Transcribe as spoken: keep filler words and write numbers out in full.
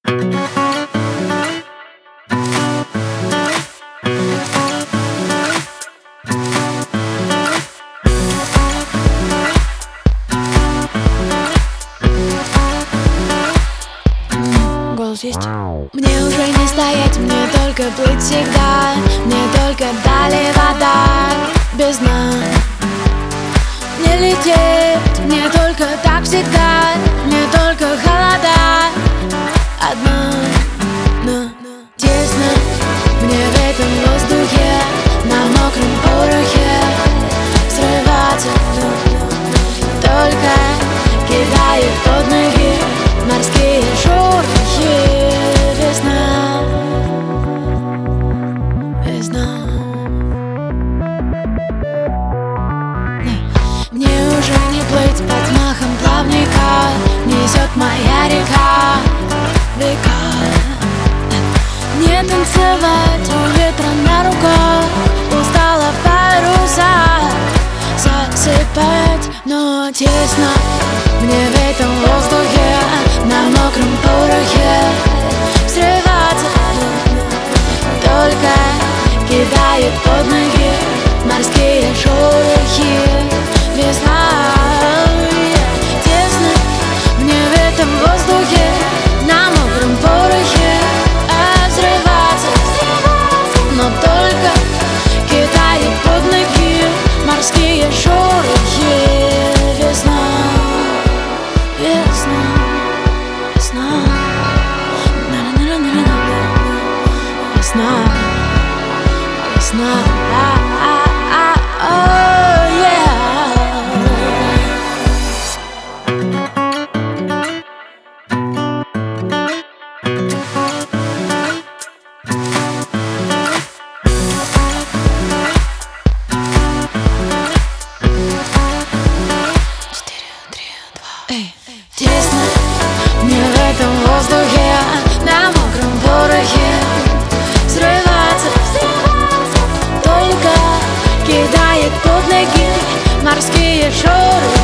Голос есть? Мне уже не стоять, мне только плыть всегда. Мне только дали вода без дна. Не лететь, мне только так всегда. Мне только холода одна. Но тесно мне в этом воздухе, на мокром порохе срываться. Только кидает под ноги морские шорохи. Весна, весна. Мне уже не плыть под махом плавника, несет моя река века. Не танцевать у ветра на руках, устала в паруса засыпать. Но тесно мне в этом воздухе, на мокром порохе взрываться. Только кидает под ноги морские шорохи. Весна, тесно мне в этом воздухе, на мокром порохе взрываться. Но только кидает под ноги морские шорохи. Весна, весна, весна, весна, весна. Тесно мне в этом воздухе, на мокром порохе взрываться. Только кидает под ноги морские шорохи.